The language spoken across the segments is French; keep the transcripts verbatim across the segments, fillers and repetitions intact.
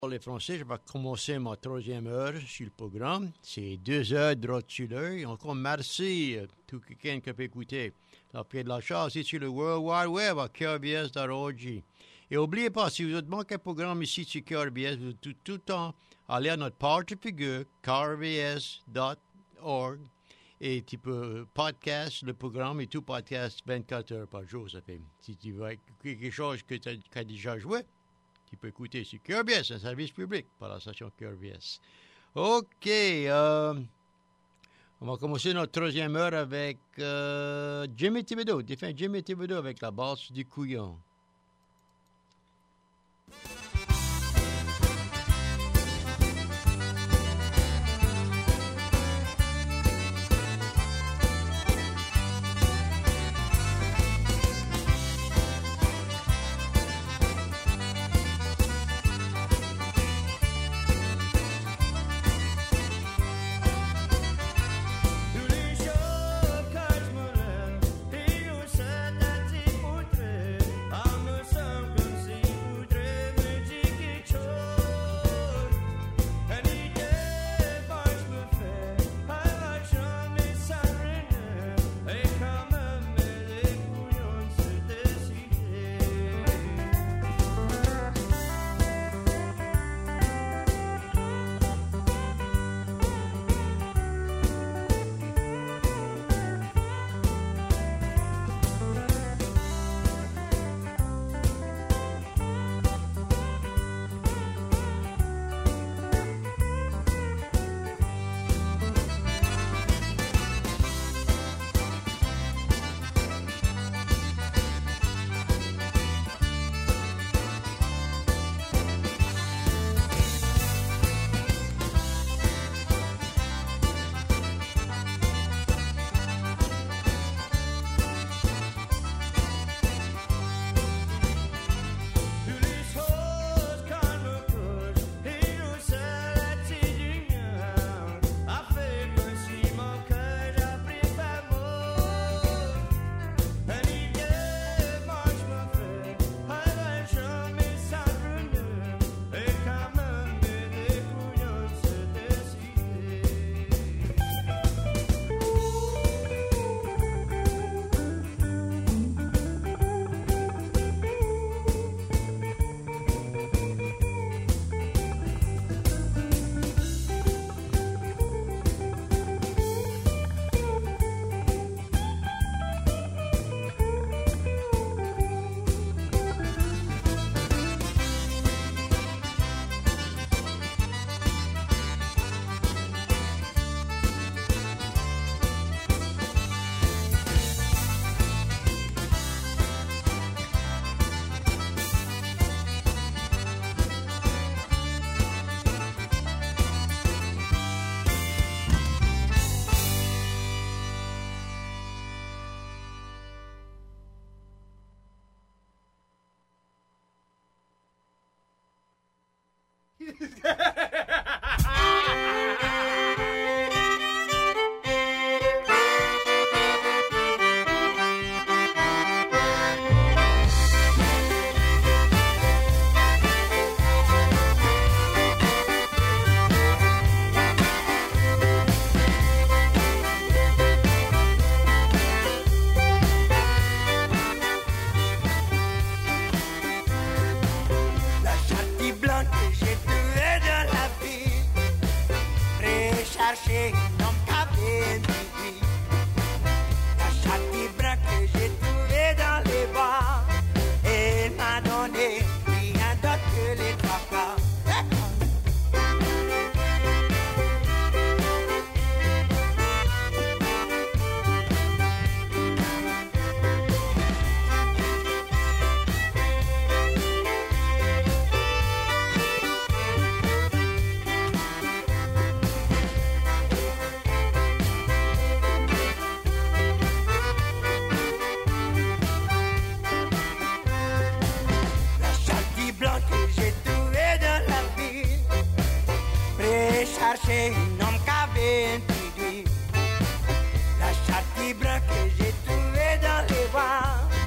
Pour les Français, je vais commencer ma troisième heure sur le programme. C'est deux heures de droit sur l'œil. Encore merci à tout quelqu'un qui peut écouter. La pied de la chasse, c'est sur le World Wide Web à K R B S point org. Et n'oubliez pas, si vous avez manqué un programme ici sur K R B S, vous pouvez tout, tout le temps aller à notre page de figure, K R B S point org, et tu peux podcast le programme et tout podcast vingt-quatre heures par jour. Ça fait, si tu veux quelque chose que tu as, as déjà joué, tu peux écouter sur K R B S, un service public par la station K R B S. OK. Euh, on va commencer notre troisième heure avec euh, Jimmy Thibodeau. Défunt Jimmy Thibodeau avec la basse du couillon.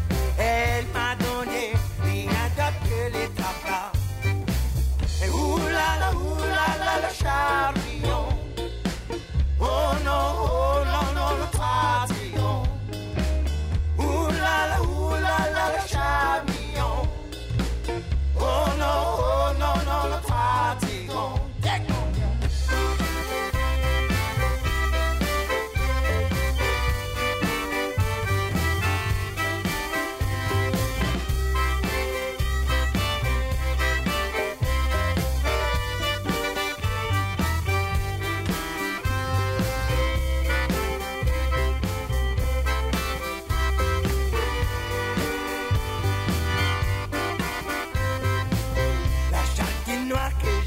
Elle m'a donné rien d'autre que les traplas. Et où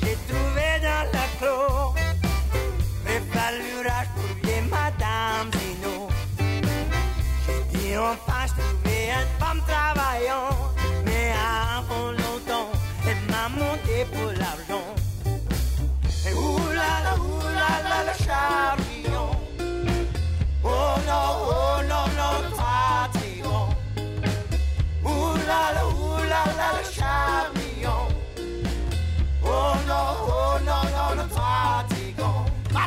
j'ai trouvé dans la clos. Prépare l'urage pour vieille Madame Zino. J'ai dit enfin je trouvais une femme travaillante, mais avant longtemps, elle m'a monté pour l'argent. Et oulala, oulala, le charbillon. Oh non, oh non, non, fatigant. Oulala, oulala, le charbillon. Oh non, oh non, non, le fatigant.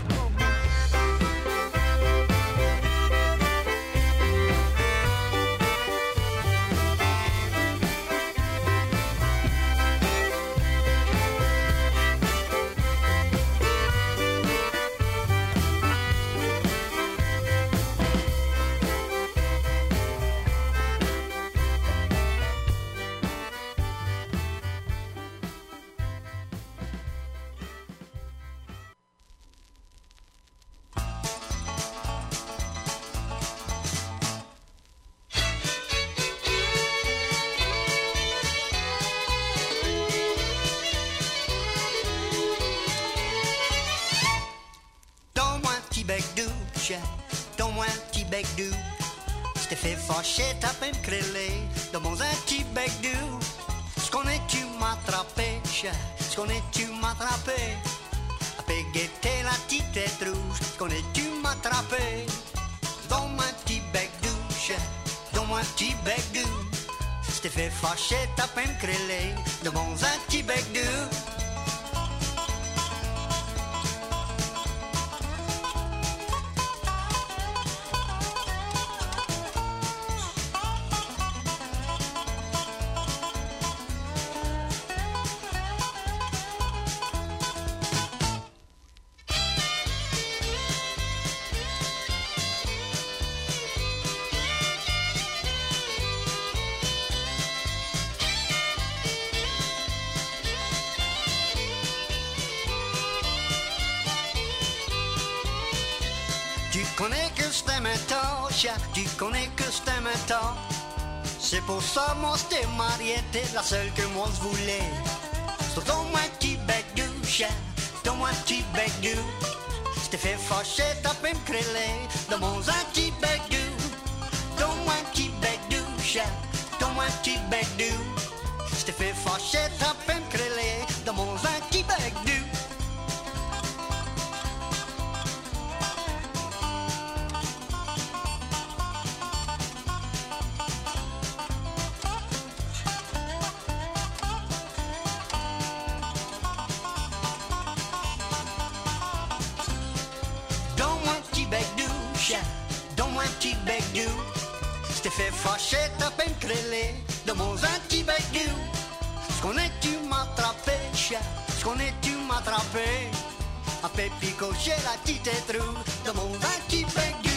Donne-moi un petit bec doux. Je t'ai fait fâcher, t'as pu me créler. Donne-moi un petit bec doux. Ce qu'on est, tu m'attrapais, ce qu'on est, tu m'attrapais. À péguetter la petite tête rouge. Ce qu'on est, tu m'attrapais. Donne-moi un petit bec doux, donne-moi un petit bec doux. Je t'ai fait fâcher, t'as pu me créler. Donne-moi un petit bec doux. Tu connais que je t'aime un temps, tu connais que je t'aime un temps. C'est pour ça moi je t'ai marié, t'es la seule que moi je voulais. So, donne-moi un petit bec doux, donne-moi un petit bec doux. Je t'ai fait fâcher, t'as pu me créler. Donne-moi un petit bec doux, donne-moi un petit bec doux, donne-moi un petit bec doux. Je t'ai fait fâcher, t'as pu me créler. Donne-moi un petit bec doux. Donne-moi un petit bec doux. Je t'ai fait fâcher, t'as pu me créler. Donne-moi un petit bec doux. Ce qu'on est, tu m'attrapais, ce qu'on est, tu m'attrapais. À pépico, j'ai la petite trou. Donne-moi un petit bec doux.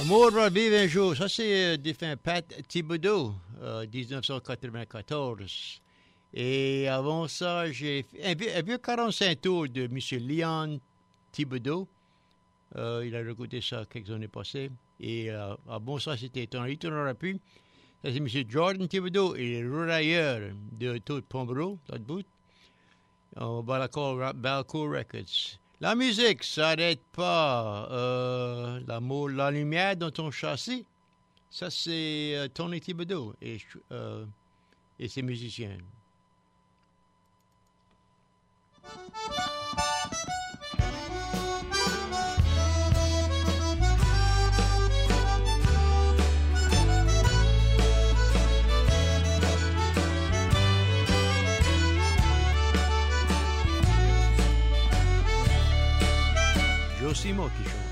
L'amour va vivre un jour. Ça, c'est euh, défunt Pat Thibodeau, euh, dix-neuf cent quatre-vingt-quatorze. Et avant ça, j'ai fait un vieux, un vieux quarante-cinq tours de M. Leon Thibodeau. Euh, il a recruté ça quelques années passées. Et euh, avant ça, c'était étonnant. Il ne tournera plus. Ça, c'est M. Jordan Thibodeau et le relayeur de tout Pombro, l'autre bout. On va la call Balco Records. La musique, ça n'arrête pas. Euh, l'amour, la lumière dans ton châssis, ça c'est euh, Tony Thibodeau et, euh, et ses musiciens. Josimo qui chante.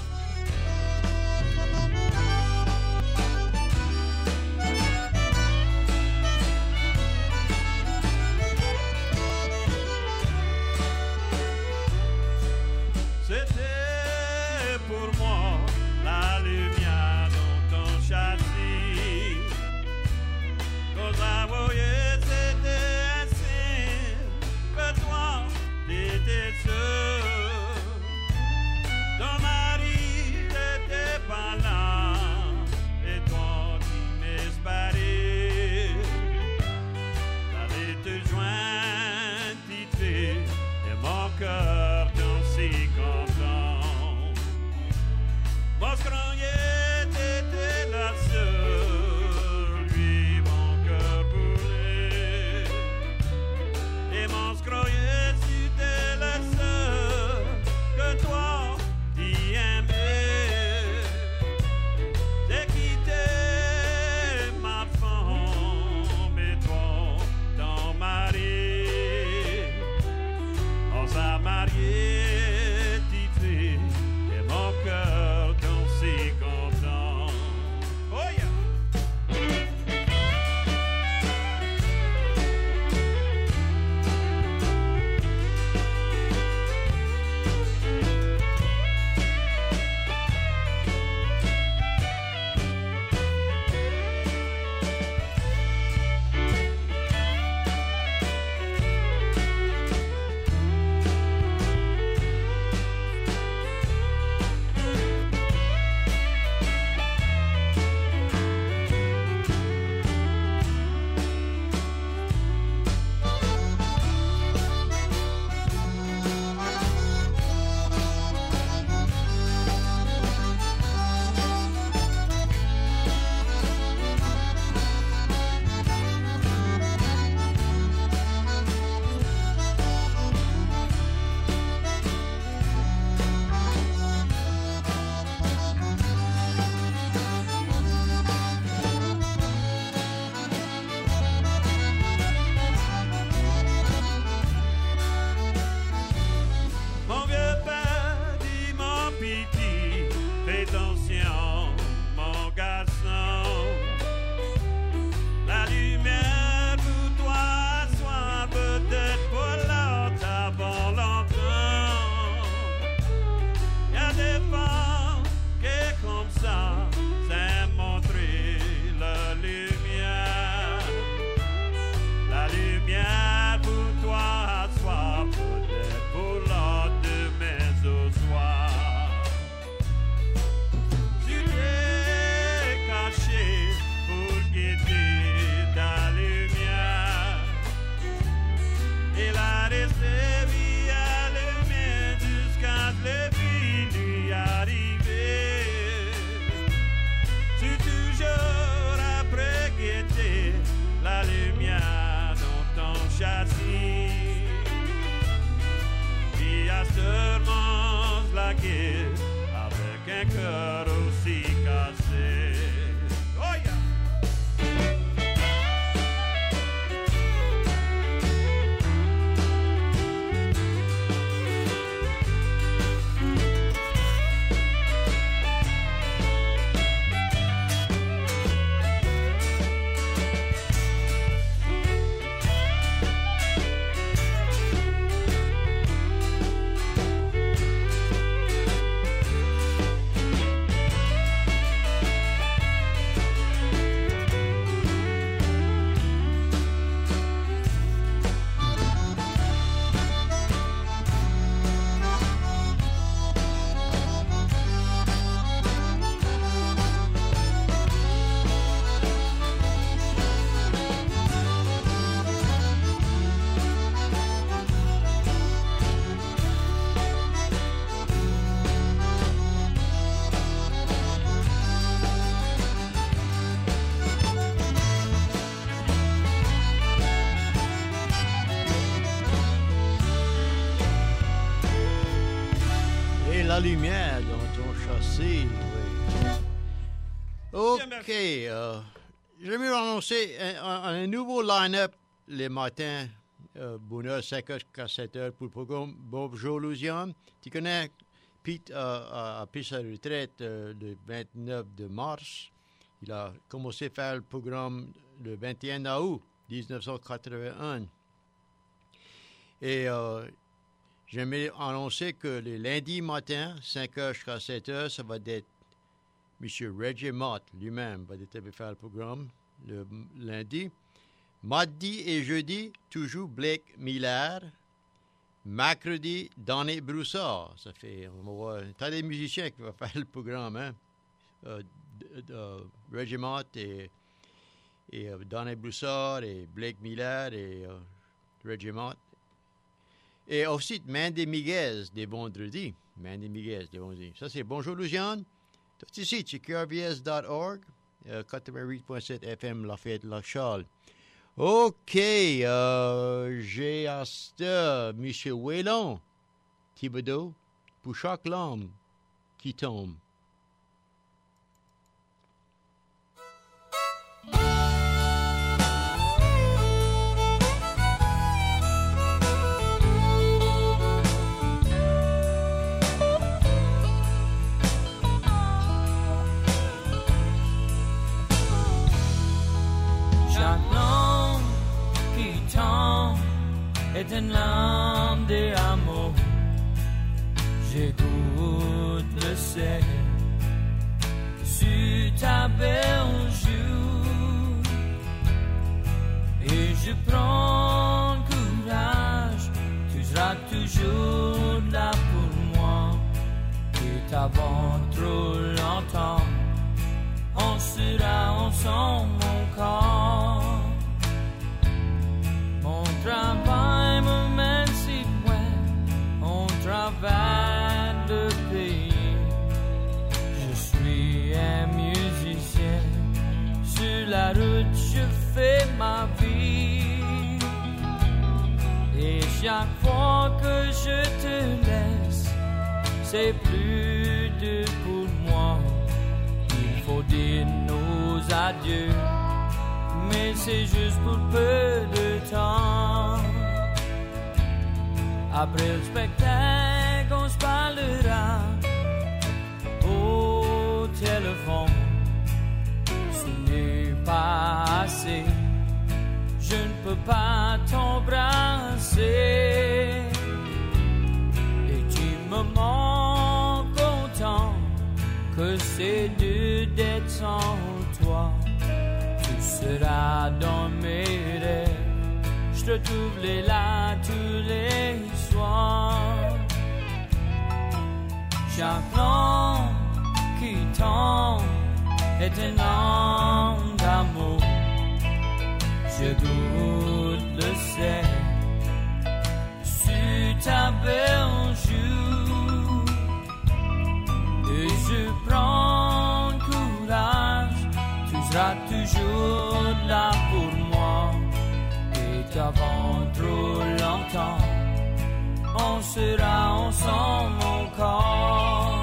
C'était pour moi la lumière dans ton châssis. Quand I voyais c'était un signe que toi t'étais seul. Dans ma la lumière dans ton châssis, oui. OK. Euh, J'aimerais annoncer un, un, un nouveau line-up les matins, euh, bonne heure, cinq heures jusqu'à sept heures pour le programme Bonjour Louisiane. Tu connais, Pete a, a pris sa retraite euh, le vingt-neuf de mars. Il a commencé à faire le programme le vingt et un août dix-neuf cent quatre-vingt-un. Et euh, j'aimerais annoncer que les lundis matins, cinq heures jusqu'à sept heures, ça va être M. Reggie Mott lui-même va être faire le programme le lundi. Mardi et jeudi, toujours Blake Miller. Mercredi, Donny Broussard. Ça fait, on va voir, t'as des musiciens qui vont faire le programme, hein? Euh, euh, Reggie Mott et, et euh, Donny Broussard et Blake Miller et euh, Reggie Mott. Et aussi Mandy Miguez des vendredis. Mandy Miguez des vendredis. Ça, c'est Bonjour Louisiane. C'est ici, c'est K R V S dot org, euh, quatre-vingt-huit point sept F M Lafayette Lac Charles. OK, euh, j'ai à ce M. Whelan Thibodeau pour chaque lampe qui tombe. Est une lampe d'amour, j'écoute le ciel sur ta belle joue et je prends courage, tu seras toujours là pour moi et t'avant trop longtemps, on sera ensemble mon corps. Mon travail me mène si loin, on travaille de pays. Je suis un musicien, sur la route je fais ma vie. Et chaque fois que je te laisse, c'est plus dur pour moi. Il faut dire nos adieux. Mais c'est juste pour peu de temps. Après le spectacle, on se parlera au téléphone. Ce n'est pas assez, je ne peux pas t'embrasser. Et tu me manques autant que c'est dur d'être sans toi. Sera dans mes rêves, je te trouve là tous les soirs. Chaque lampe qui tombe est un lampe d'amour. Je goûte le sel sur ta belle joue et je prends courage. Tu seras toujours là pour moi et avant trop longtemps on sera ensemble encore.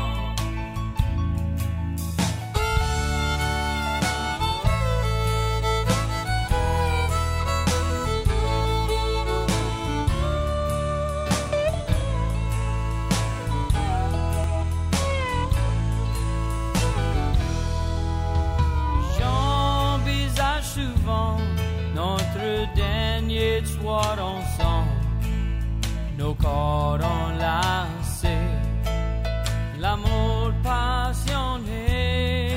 Notre dernier soir ensemble, nos corps enlacés, l'amour passionné.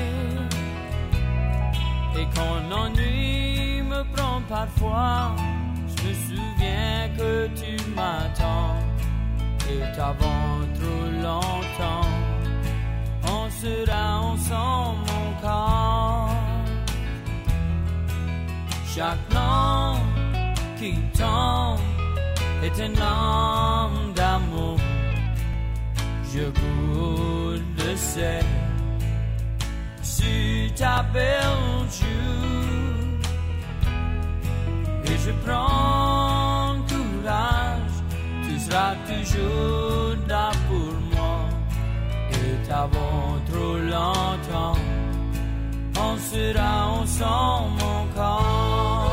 Et quand l'ennui me prend parfois, je me souviens que tu m'attends. Et avant trop longtemps, on sera ensemble encore. Chaque lampe qui tombe est une lampe d'amour. Je goûte le sel sur ta belle joue et je prends courage. Tu seras toujours là pour moi avant trop longtemps, on sera ensemble encore.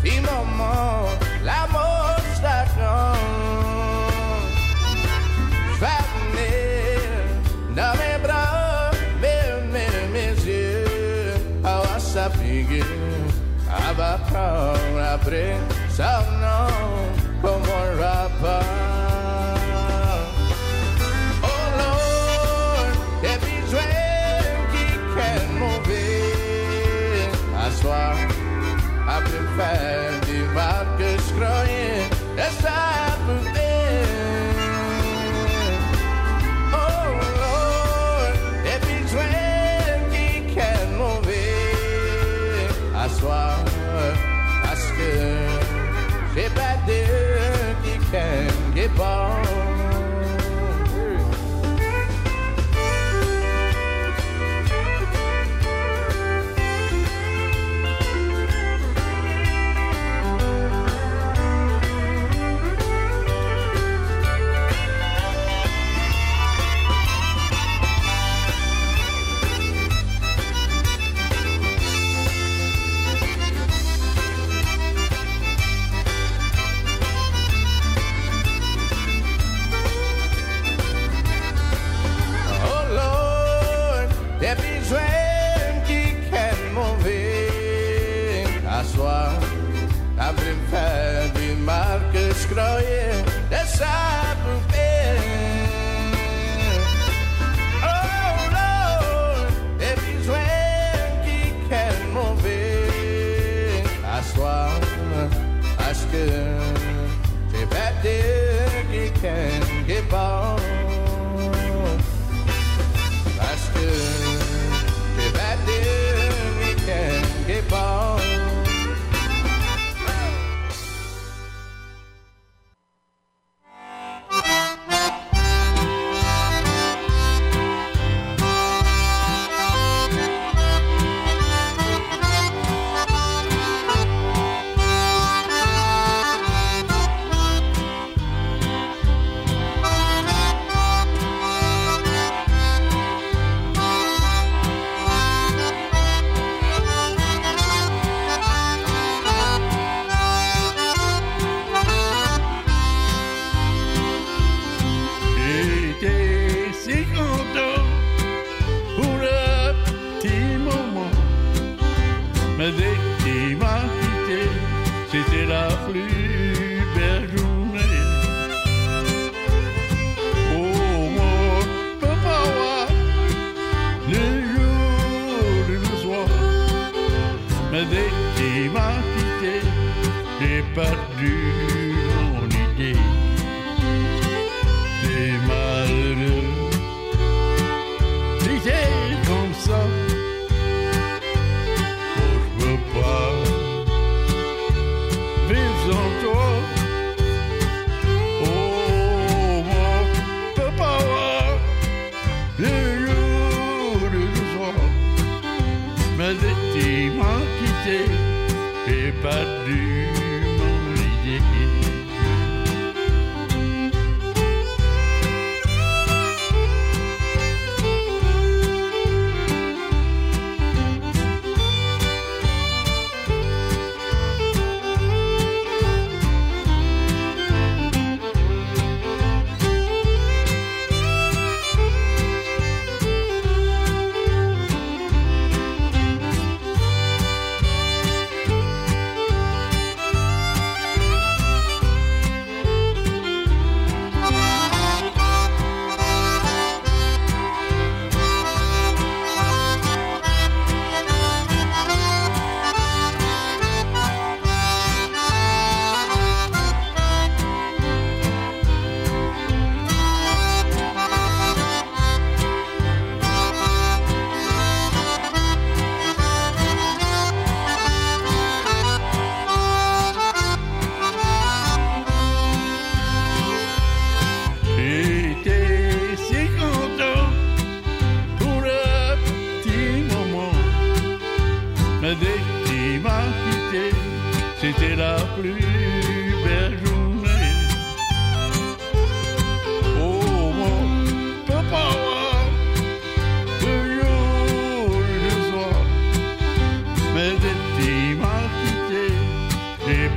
puis maman, la monstration. Je vais venir dans mes bras, mes, mes, mes yeux, à sa figure, à va prendre après ça, non, comme un rapport. Après faire des mal que je croyais, et ça peut oh Lord, et puis je qui qu'est mauvais à soir, parce que j'ai pas de qui qu'est bon. Après me faire du mal que je croyais de sa poupée. Oh Lord, et puis jouer qui qu'est mauvais à soir, parce que j'ai pas de qui qu'est bon, parce que j'ai pas de qui qu'est bon. C'était la plus belle journée. Oh mon papa, le jour et le soir, mais dès qu'il m'a quitté, j'ai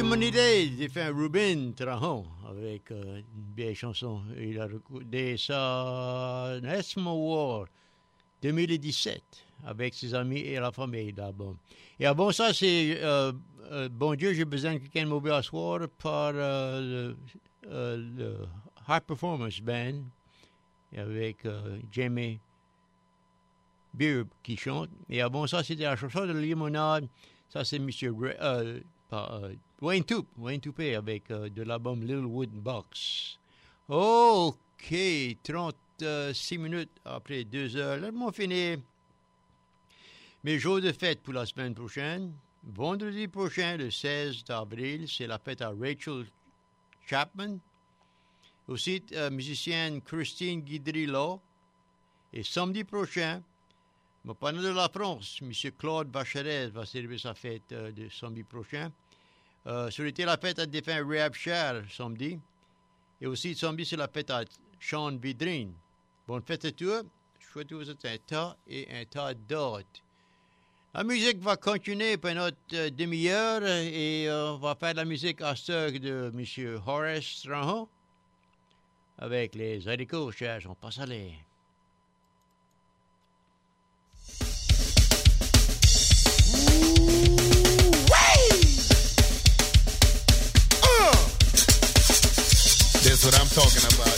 l'humanité, j'ai fait un Ruben Trahan avec euh, une belle chanson. Il a recordé ça National War deux mille dix-sept avec ses amis et la famille d'album. Et avant ça, c'est euh, euh, Bon Dieu, j'ai besoin de quelqu'un de mobile à soir par euh, le, euh, le High Performance Band avec euh, Jamie Beard qui chante. Et avant ça, c'était la chanson de Limonade. Ça, c'est M. Euh, euh, Wayne Toup, Wayne Toupé avec euh, de l'album Little Wooden Box. OK, trente-six minutes après deux heures. Laisse-moi finir mes jours de fête pour la semaine prochaine. Vendredi prochain, le seize avril, c'est la fête à Rachel Chapman. Aussi, euh, musicienne Christine Guidry-Law. Et samedi prochain, mon partenaire de la France, M. Claude Vacherez, va célébrer sa fête euh, de samedi prochain. Euh, C'était la fête à défunt Rehab Cher samedi. Et aussi, samedi, c'est la fête à Sean Vidrine. Bonne fête à tous. Je souhaite vous un tas et un tas d'autres. La musique va continuer pour notre euh, demi-heure et euh, on va faire de la musique à ce de M. Horace Strahan avec les haricots cherches. On passe à l'air. That's what I'm talking about.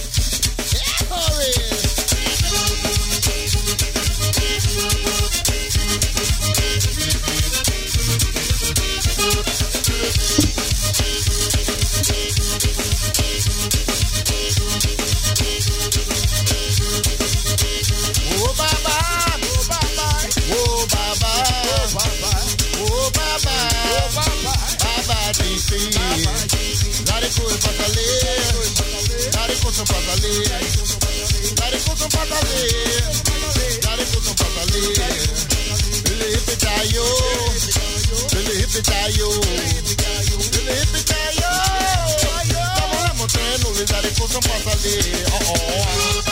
Oh, bye bye, oh, bye bye, oh, bye bye, oh, bye bye, oh, bye bye, bye bye, D C. Larico e patale, larico son patale, larico son patale, larico son patale. Lele hipitayo, lele hipitayo, lele hipitayo. Estamos en mostrando, larico son patale. Oh oh.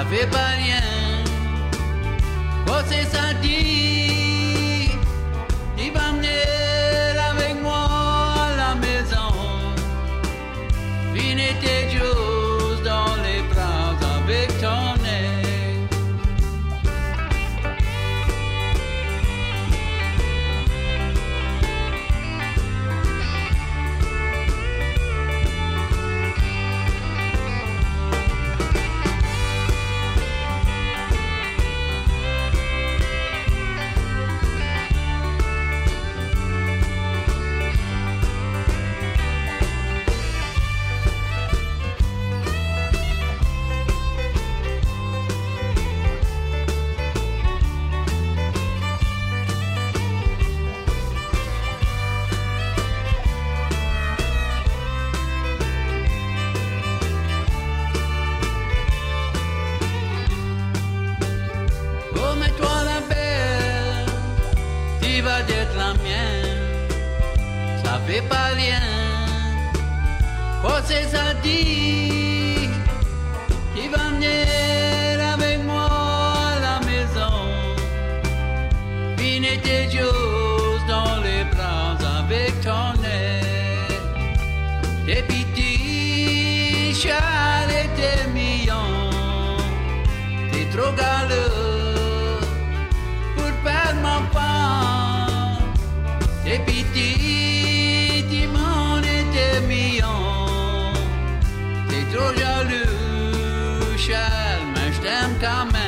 fait pas rien. Oh, c'est ça dit, il va venir avec moi à la maison. Finis tes choses dans les bras avec ton nez. Fais pas rien, oh c'est ça dit, il va venir avec moi à la maison. Finis tes choses dans les bras avec ton nez. Tes petits chats et tes millions, t'es trop galeux pour perdre mon pain. Tes petits trop jaloux, Charles, mais je t'aime quand même.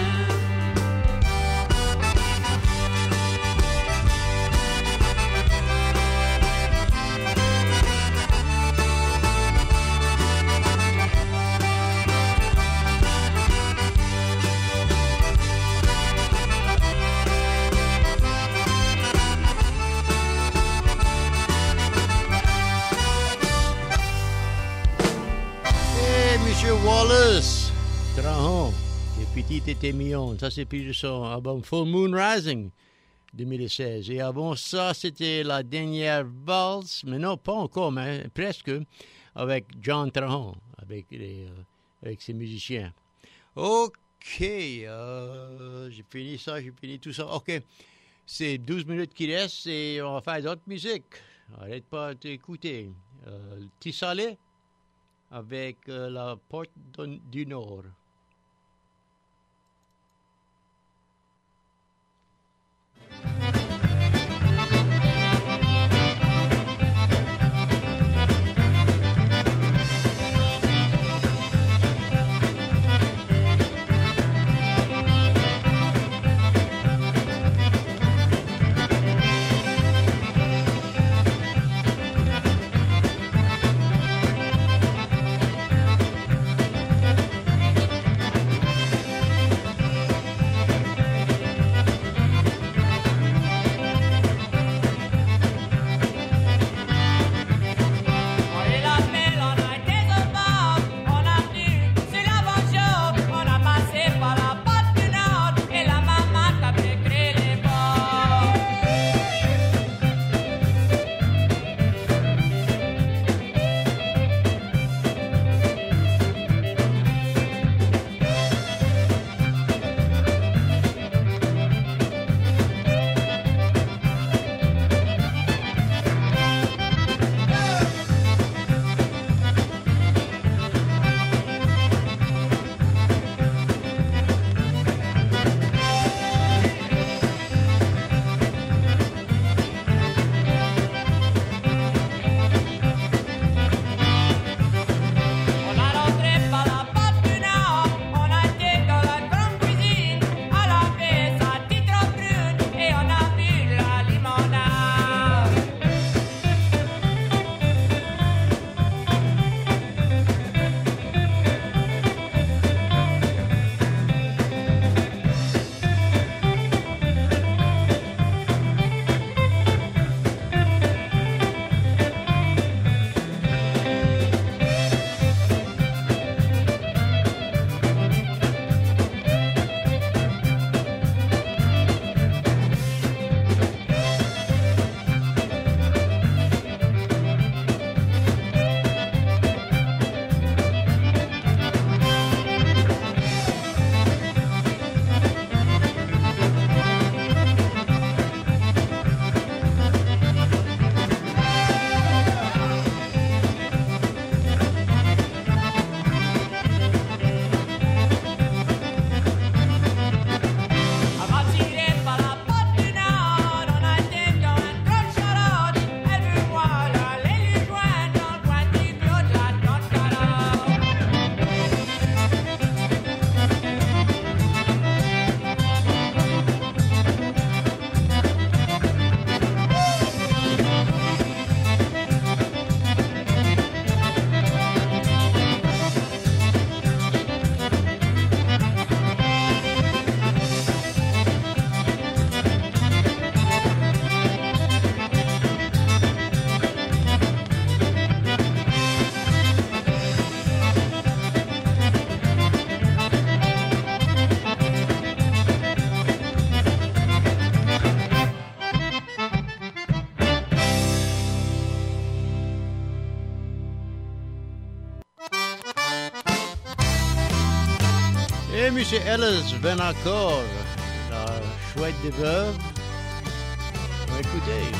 Monsieur Wallace, Trahan, les petites étaient mignonnes. Ça, c'est plus de son album Full Moon Rising deux mille seize. Et avant ça, c'était la dernière valse, mais non, pas encore, mais presque, avec John Trahan, avec, les, euh, avec ses musiciens. OK, euh, j'ai fini ça, j'ai fini tout ça. OK, c'est douze minutes qui restent et on va faire d'autres musiques. Arrête pas d'écouter. Euh, Tissalé avec euh, la Porte du Nord. Thank you. mieux, c'est Alice Venacor, la chouette des veuves. On va écouter.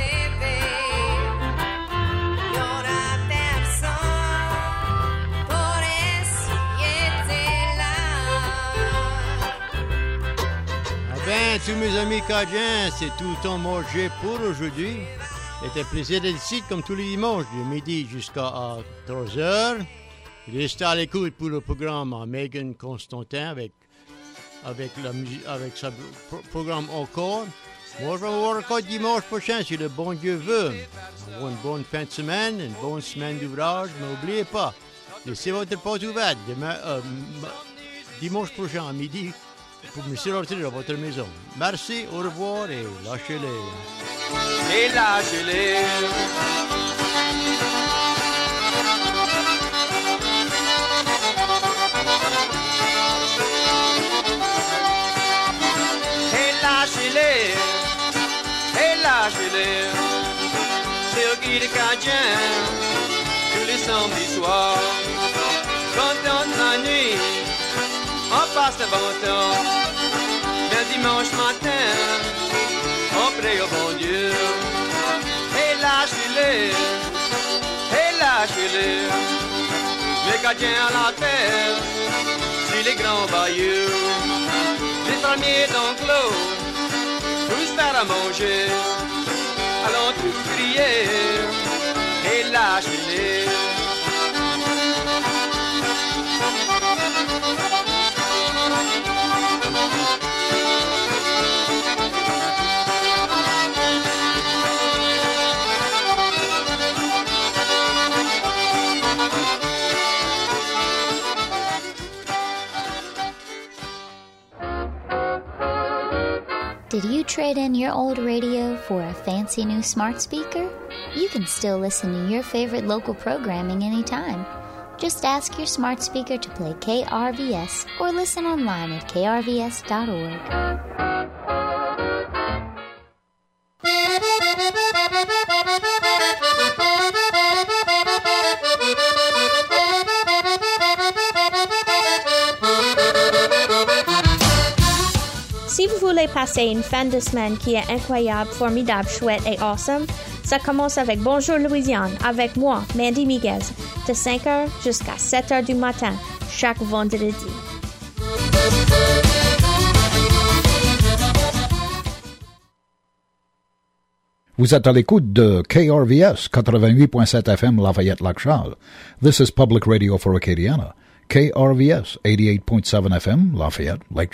Pour tous mes amis Cajuns, c'est tout le temps mangé pour aujourd'hui. C'était un plaisir d'être ici comme tous les dimanches, de midi jusqu'à trois heures. Restez à l'écoute pour le programme à Megan Constantin avec, avec, la musique, avec sa pro- programme encore. Moi, je vais vous voir encore dimanche prochain, si le bon Dieu veut. Une bonne fin de semaine, une bonne semaine d'ouvrage. Mais n'oubliez pas, laissez votre porte ouverte demain, euh, dimanche prochain à midi pour me rentrer dans votre maison. Merci, au revoir et lâchez-les. Et lâchez-les. Et lâchez-les. Et lâchez-les. C'est au Guy de Cajun, tous les samedis soirs. Quand on la nuit, on passe le bon temps. Le dimanche matin, on prie au bon Dieu. Et lâchez-les, et lâchez-les. Les Cajun à la terre, sur les grands bayous. Les fermiers d'enclos, tous faire à manger. Allons tous crier, et lâchez-les. Did you trade in your old radio for a fancy new smart speaker? You can still listen to your favorite local programming anytime. Just ask your smart speaker to play K R V S or listen online at k r v s dot org. Si vous voulez passer une fin de semaine qui est incroyable, formidable, chouette et awesome, ça commence avec Bonjour Louisiane, avec moi, Mandy Miguez, de cinq heures jusqu'à sept heures du matin, chaque vendredi. Vous êtes à l'écoute de K R V S quatre-vingt-huit point sept F M Lafayette-Lac-Charles. This is Public Radio for Acadiana. K R V S eighty-eight point seven F M Lafayette, Lake